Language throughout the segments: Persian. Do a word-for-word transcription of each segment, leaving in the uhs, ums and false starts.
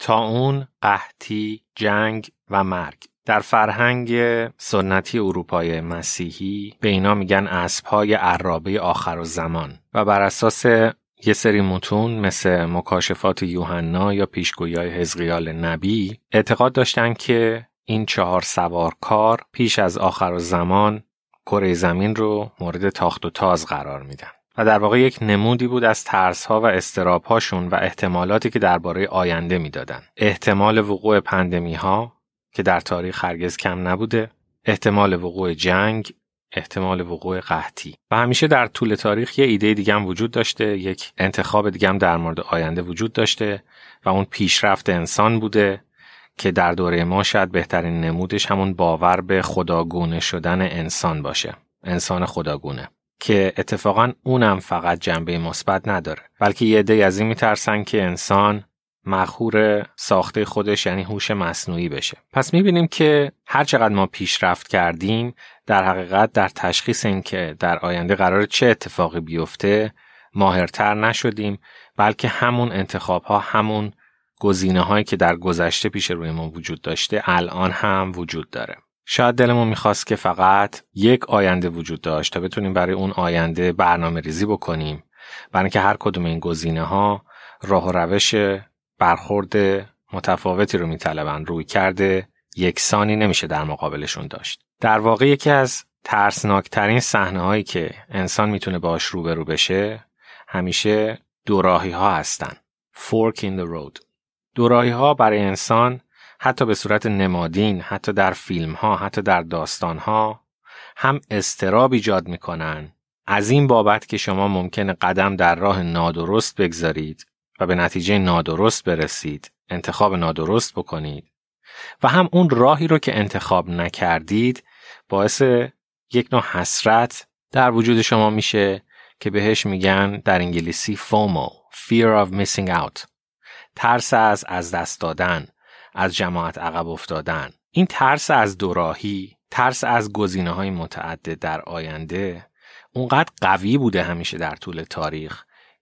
طاعون، قحطی، جنگ و مرگ. در فرهنگ سنتی اروپای مسیحی به اینا میگن اسب‌های عرابه آخرالزمان و بر اساس یه سری متون مثل مکاشفات یوحنا یا پیشگویی‌های حزقیال نبی اعتقاد داشتن که این چهار سوارکار پیش از آخرالزمان کره زمین رو مورد تاخت و تاز قرار میدن و در واقع یک نمودی بود از ترس‌ها و اضطراب‌هاشون و احتمالاتی که درباره آینده میدادن. احتمال وقوع پاندمی‌ها که در تاریخ هرگز کم نبوده، احتمال وقوع جنگ، احتمال وقوع قحطی. و همیشه در طول تاریخ یه ایده دیگه هم وجود داشته، یک انتخاب دیگه هم در مورد آینده وجود داشته و اون پیشرفت انسان بوده که در دوره ما شاید بهترین نمودش همون باور به خداگونه شدن انسان باشه. انسان خداگونه که اتفاقاً اونم فقط جنبه مثبت نداره، بلکه یه عده از این میترسن که انسان مخور ساخته خودش یعنی هوش مصنوعی بشه. پس میبینیم که هر چقدر ما پیشرفت کردیم در حقیقت در تشخیص این که در آینده قرار چه اتفاقی بیفته ماهرتر نشدیم، بلکه همون انتخاب ها، همون گزینه هایی که در گذشته پیش روی ما وجود داشته الان هم وجود داره. شاید دلمون میخواست که فقط یک آینده وجود داشت تا بتونیم برای اون آینده برنامه ریزی بکنیم، برای اینکه هر کدوم این گزینه ها راه و روش برخورد متفاوتی رو میطلبن، روی کرده یکسانی نمیشه در مقابلشون داشت. در واقع یکی از ترسناکترین صحنه هایی که انسان میتونه باهاش روبرو بشه همیشه دوراهی ها هستن. Fork in the road. دوراهی ها برای انسان حتی به صورت نمادین، حتی در فیلم ها، حتی در داستان ها هم اضطراب ایجاد میکنن، از این بابت که شما ممکنه قدم در راه نادرست بگذارید و به نتیجه نادرست برسید، انتخاب نادرست بکنید، و هم اون راهی رو که انتخاب نکردید باعث یک نوع حسرت در وجود شما میشه که بهش میگن در انگلیسی فومو، Fear of Missing Out. ترس از از دست دادن، از جماعت عقب افتادن. این ترس از دوراهی، ترس از گزینه‌های متعدد در آینده اونقدر قوی بوده همیشه در طول تاریخ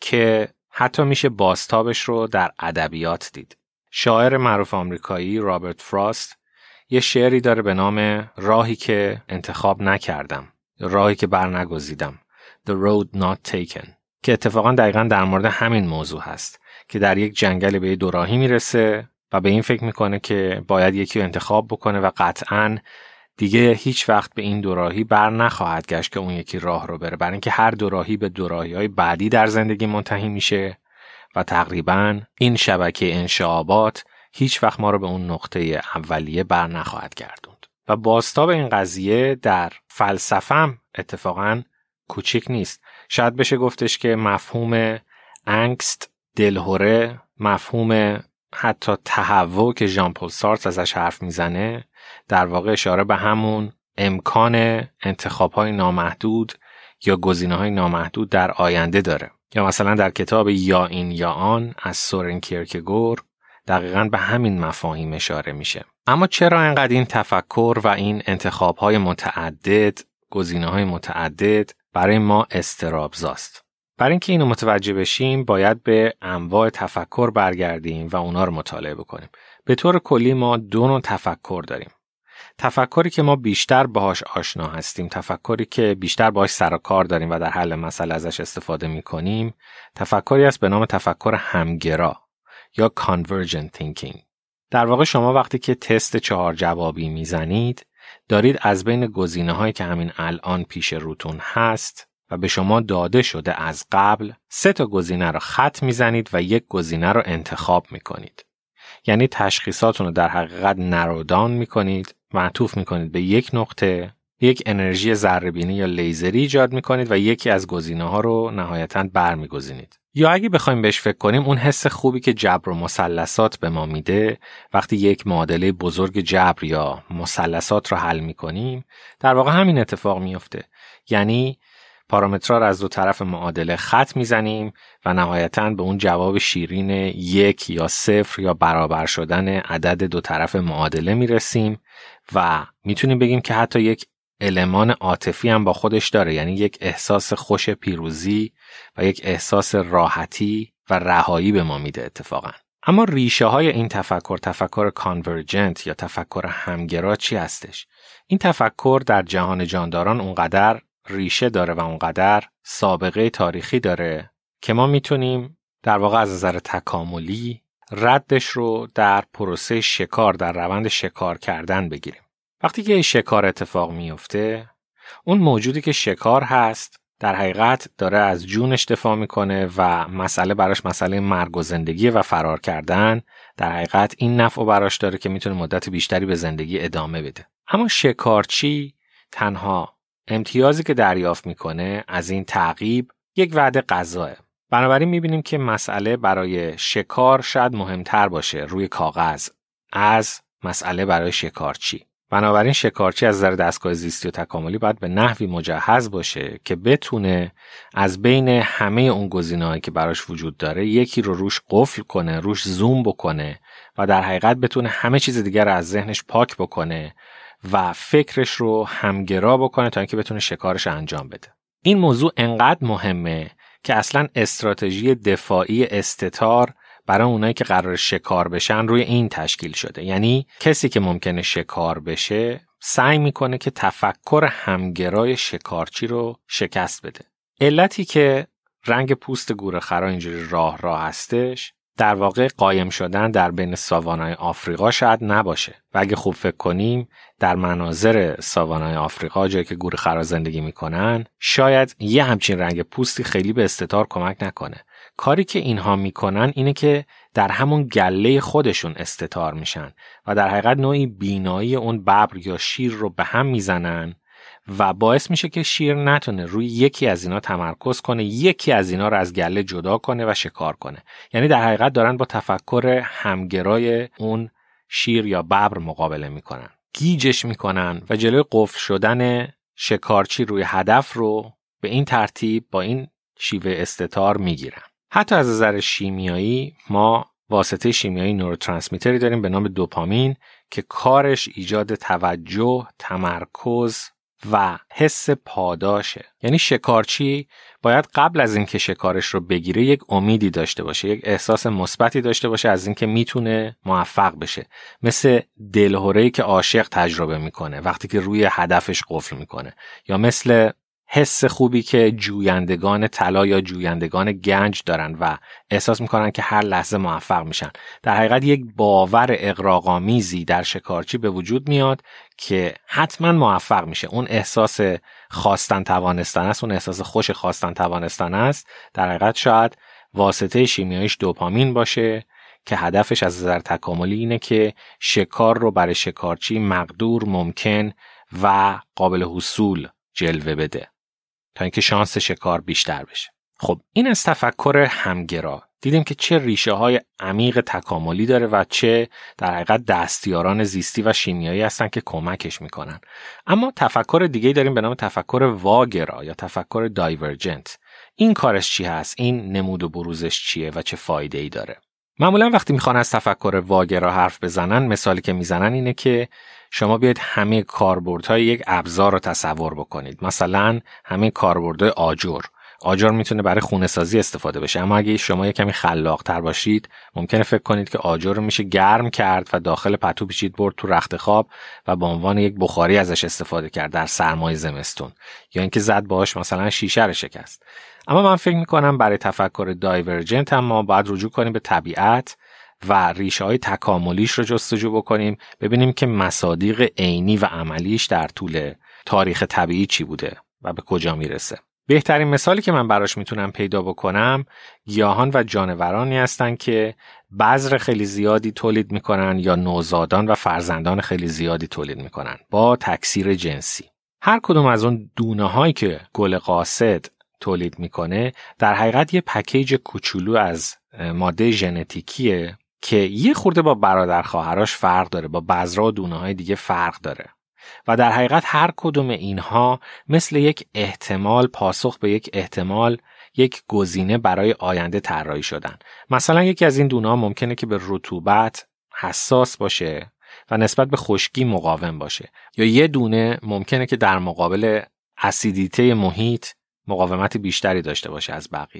که حتی میشه بازتابش رو در ادبیات دید. شاعر معروف آمریکایی رابرت فراست یه شعری داره به نام راهی که انتخاب نکردم، راهی که برنگزیدم، The Road Not Taken، که اتفاقا دقیقا در مورد همین موضوع هست که در یک جنگل به دوراهی میرسه و به این فکر میکنه که باید یکی رو انتخاب بکنه و قطعاً دیگه هیچ وقت به این دوراهی بر نخواهد گشت که اون یکی راه رو بره، برای اینکه هر دوراهی به دوراهی‌های بعدی در زندگی منتهی میشه و تقریباً این شبکه انشعابات هیچ وقت ما رو به اون نقطه اولیه بر نخواهد گردوند. و بازتاب این قضیه در فلسفه هم اتفاقاً کوچیک نیست. شاید بشه گفتش که مفهوم انگست، دلهره، مفهوم حتی تهوع که ژان پل سارتر ازش حرف میزنه در واقع اشاره به همون امکان انتخاب‌های نامحدود یا گزینه‌های نامحدود در آینده داره. یا مثلا در کتاب یا این یا آن از سورن کیرکگور دقیقاً به همین مفاهیم اشاره میشه. اما چرا اینقدر این تفکر و این انتخاب‌های متعدد، گزینه‌های متعدد برای ما اضطراب‌زاست؟ برای اینکه اینو متوجه بشیم باید به انواع تفکر برگردیم و اونا رو مطالعه بکنیم. به طور کلی ما دو نوع تفکر داریم. تفکری که ما بیشتر باهاش آشنا هستیم، تفکری که بیشتر باهاش سر و کار داریم و در حل مسئله ازش استفاده می‌کنیم، تفکری است به نام تفکر همگرا یا convergent thinking. در واقع شما وقتی که تست چهار جوابی میزنید دارید از بین گزینه‌هایی که همین الان پیش روتون هست و به شما داده شده از قبل سه تا گزینه رو خط میزنید و یک گزینه رو انتخاب میکنید. یعنی تشخیصاتون رو در حقیقت نرودان میکنید، معطوف میکنید به یک نقطه، یک انرژی ذره‌بینی یا لیزری ایجاد میکنید و یکی از گزینه‌ها رو نهایتاً برمیگزینید. یا اگه بخوایم بهش فکر کنیم، اون حس خوبی که جبر و مثلثات به ما میده وقتی یک معادله بزرگ جبر یا مثلثات رو حل میکنیم، در واقع همین اتفاق میفته. یعنی پارامترها رو از دو طرف معادله خط میزنیم و نهایتاً به اون جواب شیرین یک یا صفر یا برابر شدن عدد دو طرف معادله میرسیم و میتونیم بگیم که حتی یک المان عاطفی هم با خودش داره، یعنی یک احساس خوش پیروزی و یک احساس راحتی و رهایی به ما میده اتفاقاً. اما ریشه های این تفکر، تفکر کانورجنت یا تفکر همگرا چی هستش؟ این تفکر در جهان جانداران اونقدر ریشه داره و اونقدر سابقه تاریخی داره که ما میتونیم در واقع از نظر تکاملی ردش رو در پروسه شکار، در روند شکار کردن بگیریم. وقتی که شکار اتفاق میفته، اون موجودی که شکار هست در حقیقت داره از جونش دفاع میکنه و مسئله براش مسئله مرگ و زندگی و فرار کردن، در حقیقت این نفع براش داره که میتونه مدت بیشتری به زندگی ادامه بده. اما شکارچی تنها امتیازی که دریافت میکنه از این تعقیب یک وعده غذاه. بنابراین میبینیم که مسئله برای شکار شاید مهمتر باشه روی کاغذ از مسئله برای شکارچی. بنابراین شکارچی از نظر دستگاه زیستی و تکاملی باید به نحوی مجهز باشه که بتونه از بین همه اون گزینه‌هایی که براش وجود داره یکی رو روش قفل کنه، روش زوم بکنه و در حقیقت بتونه همه چیز دیگر رو از ذهنش پاک بکنه و فکرش رو همگرا بکنه تا اینکه بتونه شکارش انجام بده. این موضوع انقدر مهمه که اصلا استراتژی دفاعی استتار برای اونایی که قرار شکار بشن روی این تشکیل شده. یعنی کسی که ممکنه شکار بشه سعی میکنه که تفکر همگرای شکارچی رو شکست بده. علتی که رنگ پوست گورخرها اینجوری راه راه هستش در واقع قایم شدن در بین ساوانای آفریقا شاید نباشه و اگه خوب فکر کنیم در مناظر ساوانای آفریقا جایی که گورخرها زندگی میکنن شاید یه همچین رنگ پوستی خیلی به استتار کمک نکنه. کاری که اینها میکنن اینه که در همون گله خودشون استتار میشن و در حقیقت نوعی بینایی اون ببر یا شیر رو به هم میزنن و باعث میشه که شیر نتونه روی یکی از اینا تمرکز کنه، یکی از اینا رو از گله جدا کنه و شکار کنه. یعنی در حقیقت دارن با تفکر همگرای اون شیر یا ببر مقابله میکنن، گیجش میکنن و جلوی قفل شدن شکارچی روی هدف رو به این ترتیب با این شیوه استتار میگیرن. حتی از نظر شیمیایی ما واسطه شیمیایی نوروترانسمیتری داریم به نام دوپامین که کارش ایجاد توجه، تمرکز و حس پاداشه. یعنی شکارچی باید قبل از اینکه شکارش رو بگیره یک امیدی داشته باشه، یک احساس مثبتی داشته باشه از اینکه میتونه موفق بشه، مثل دلهره‌ای که عاشق تجربه میکنه وقتی که روی هدفش قفل میکنه، یا مثل حس خوبی که جویندگان طلا یا جویندگان گنج دارن و احساس میکنن که هر لحظه موفق میشن. در حقیقت یک باور اغراق‌آمیزی در شکارچی به وجود میاد که حتما موفق میشه. اون احساس خواستن توانستن است، اون احساس خوش خواستن توانستن است. در حقیقت شاید واسطه شیمیاییش دوپامین باشه که هدفش از نظر تکاملی اینه که شکار رو برای شکارچی مقدور، ممکن و قابل حصول جلوه بده تا اینکه شانس شکار بیشتر بشه. خب این از تفکر همگرا. دیدیم که چه ریشه های عمیق تکاملی داره و چه در حقیقت دستیاران زیستی و شیمیایی هستن که کمکش میکنن. اما تفکر دیگه داریم به نام تفکر واگرا یا تفکر دایورجنت. این کارش چی هست؟ این نمود و بروزش چیه و چه فایده ای داره؟ معمولا وقتی میخوان از تفکر واگرا حرف بزنن، مثالی که میزنن اینه که شما بیاید همه کاربردهای یک ابزار رو تصور بکنید. مثلا همه کاربردهای آجر. آجر میتونه برای خونه سازی استفاده بشه، اما اگه شما یک کمی خلاق‌تر باشید ممکنه فکر کنید که آجر رو میشه گرم کرد و داخل پتو پیچید برد تو رخت خواب و به عنوان یک بخاری ازش استفاده کرد در سرمای زمستون، یا اینکه زد باهاش مثلا شیشه رو شکست. اما من فکر میکنم برای تفکر دایورجنت هم ما باید رجوع کنیم به طبیعت و ریشه های تکاملیش رو جستجو بکنیم، ببینیم که مصادیق عینی و عملیش در طول تاریخ طبیعی چی بوده و به کجا میرسه. بهترین مثالی که من براش میتونم پیدا بکنم گیاهان و جانورانی هستن که بذر خیلی زیادی تولید میکنن یا نوزادان و فرزندان خیلی زیادی تولید میکنن با تکثیر جنسی. هر کدوم از اون دونه هایی که گل قاصد تولید میکنه در حقیقت یه پکیج کوچولو از ماده ژنتیکیه که یه خورده با برادر خواهرش فرق داره، با بذرها و دونه های دیگه فرق داره و در حقیقت هر کدوم اینها مثل یک احتمال، پاسخ به یک احتمال، یک گزینه برای آینده طراحی شدن. مثلا یکی از این دونه ها ممکنه که به رطوبت حساس باشه و نسبت به خشکی مقاوم باشه، یا یه دونه ممکنه که در مقابل اسیدیته محیط مقاومت بیشتری داشته باشه از بقیه.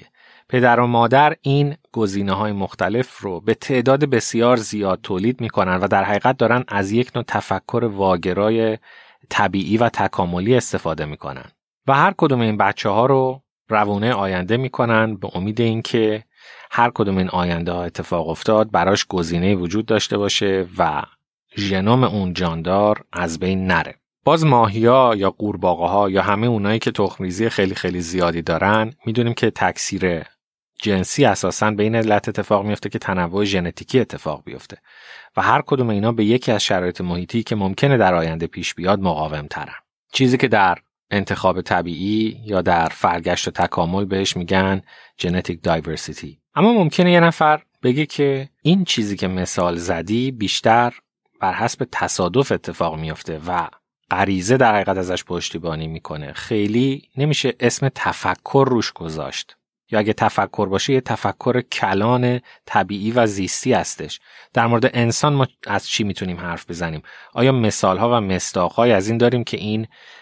پدر و مادر این گزینه‌های مختلف رو به تعداد بسیار زیاد تولید می‌کنن و در حقیقت دارن از یک نوع تفکر واگرای طبیعی و تکاملی استفاده می‌کنن و هر کدوم این بچه‌ها رو روونه آینده می‌کنن به امید اینکه هر کدوم این آینده‌ها اتفاق افتاد براش گزینه‌ای وجود داشته باشه و ژنوم اون جاندار از بین نره. باز ماهی‌ها یا قورباغه‌ها یا همه اونایی که تخم‌ریزی خیلی خیلی زیادی دارن میدونیم که تکثیر جنسی اساساً به این علت اتفاق میفته که تنوع ژنتیکی اتفاق بیفته و هر کدوم اینا به یکی از شرایط محیطی که ممکنه در آینده پیش بیاد مقاوم‌ترن. چیزی که در انتخاب طبیعی یا در فرگشت و تکامل بهش میگن genetic diversity. اما ممکنه یه نفر بگه که این چیزی که مثال زدی بیشتر بر حسب تصادف اتفاق میفته و غریزه در حقیقت ازش پشتیبانی میکنه. خیلی نمیشه اسم تفکر روش گذاشت. یا اگه تفکر باشه یه تفکر کلان طبیعی و زیستی هستش. در مورد انسان ما از چی میتونیم حرف بزنیم؟ آیا مثالها و مصداق‌های از این داریم که این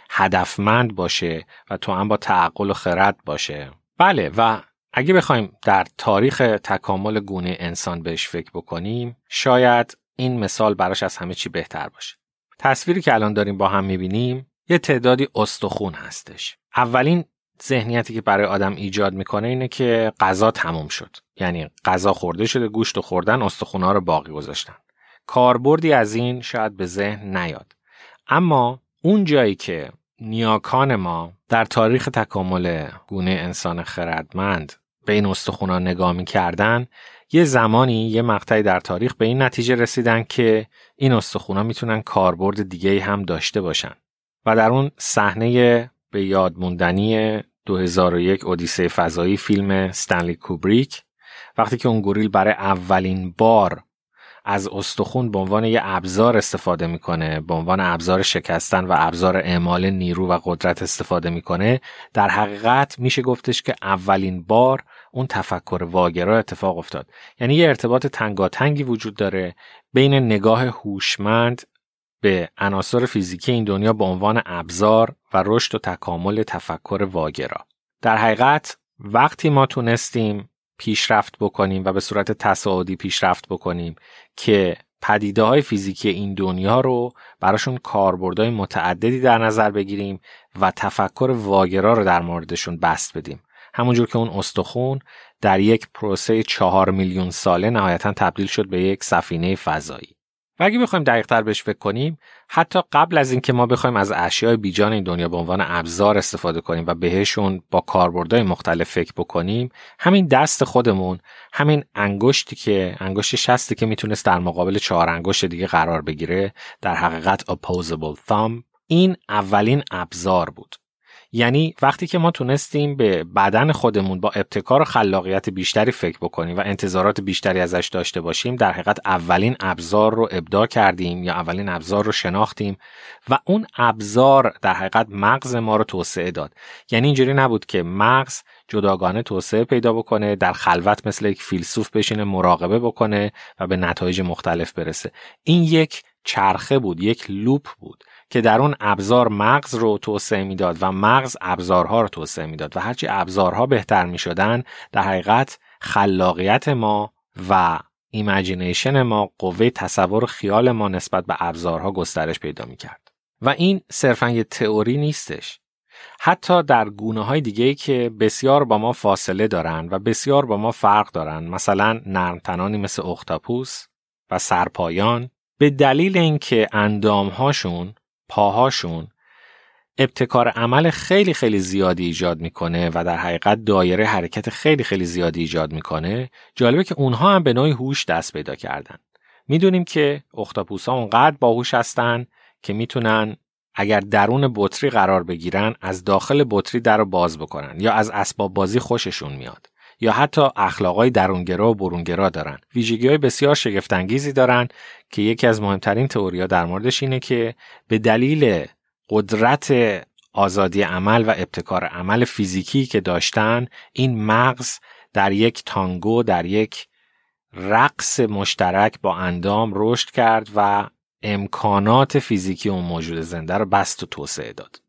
هدفمند باشه و تو هم با تعقل و خرد باشه؟ بله، و اگه بخوایم در تاریخ تکامل گونه انسان بهش فکر بکنیم شاید این مثال براش از همه چی بهتر باشه. تصویری که الان داریم با هم میبینیم یه تعدادی استخوان هستش. اولین ذهنیتی که برای آدم ایجاد میکنه اینه که غذا تموم شد. یعنی غذا خورده شده، گوشت خوردن، استخوان‌ها رو باقی گذاشتن. کاربردی از این شاید به ذهن نیاد. اما اون جایی که نیاکان ما در تاریخ تکامل گونه انسان خردمند به این استخوان‌ها نگاه می‌کردن، یه زمانی یه مقطعی در تاریخ به این نتیجه رسیدن که این استخوان‌ها میتونن کاربرد دیگه‌ای هم داشته باشن و در اون صحنه به یاد موندنی دو هزار و یک اودیسه فضایی فیلم استنلی کوبریک وقتی که اون گوریل برای اولین بار از استخوان به عنوان یه ابزار استفاده میکنه، به عنوان ابزار شکستن و ابزار اعمال نیرو و قدرت استفاده میکنه، در حقیقت میشه گفتش که اولین بار اون تفکر واگرا اتفاق افتاد. یعنی یه ارتباط تنگاتنگی وجود داره بین نگاه هوشمند به عناصر فیزیکی این دنیا به عنوان ابزار و رشد و تکامل تفکر واگرا. در حقیقت وقتی ما تونستیم پیشرفت بکنیم و به صورت تصاعدی پیشرفت بکنیم که پدیده‌های فیزیکی این دنیا رو براشون کاربردهای متعددی در نظر بگیریم و تفکر واگرا رو در موردشون بسط بدیم، همونجور که اون استخوان در یک پروسه چهار میلیون ساله نهایتاً تبدیل شد به یک سفینه فضایی. و اگه بخوایم دقیق‌تر بهش فکر کنیم، حتی قبل از اینکه ما بخوایم از اشیاء بیجان این دنیا به عنوان ابزار استفاده کنیم و بهشون با کاربردهای مختلف فکر بکنیم، همین دست خودمون، همین انگشتی که انگشت شستی که میتونست در مقابل چهار انگشت دیگه قرار بگیره، در حقیقت opposable thumb، این اولین ابزار بود. یعنی وقتی که ما تونستیم به بدن خودمون با ابتکار و خلاقیت بیشتری فکر بکنیم و انتظارات بیشتری ازش داشته باشیم، در حقیقت اولین ابزار رو ابداع کردیم یا اولین ابزار رو شناختیم و اون ابزار در حقیقت مغز ما رو توسعه داد. یعنی اینجوری نبود که مغز جداگانه توسعه پیدا بکنه، در خلوت مثل یک فیلسوف بشینه مراقبه بکنه و به نتایج مختلف برسه. این یک چرخه بود، یک لوپ بود که در اون ابزار مغز رو توسعه میداد و مغز ابزارها رو توسعه میداد و هرچی ابزارها بهتر میشدن، در حقیقت خلاقیت ما و ایمیجینیشن ما، قوه تصور و خیال ما نسبت به ابزارها گسترش پیدا میکرد. و این صرفاً یه تئوری نیستش. حتی در گونه‌های دیگه‌ای که بسیار با ما فاصله دارن و بسیار با ما فرق دارن، مثلا نرمتنانی مثل اختاپوس و سرپایان، به دلیل اینکه اندامهاشون، پاهاشون ابتکار عمل خیلی خیلی زیادی ایجاد میکنه و در حقیقت دایره حرکت خیلی خیلی زیادی ایجاد میکنه، جالبه که اونها هم به نوعی هوش دست پیدا کردن. میدونیم که اختاپوس‌ها اونقدر باهوش هستن که میتونن اگر درون بطری قرار بگیرن از داخل بطری در رو باز بکنن، یا از اسباب بازی خوششون میاد، یا حتی اخلاقای درونگرا و برونگرا دارن. ویژگی‌های بسیار شگفت‌انگیزی دارن که یکی از مهمترین تئوری‌ها در موردش اینه که به دلیل قدرت آزادی عمل و ابتکار عمل فیزیکی که داشتن، این مغز در یک تانگو، در یک رقص مشترک با اندام رشد کرد و امکانات فیزیکی اون موجود زنده رو بست و توسعه داد.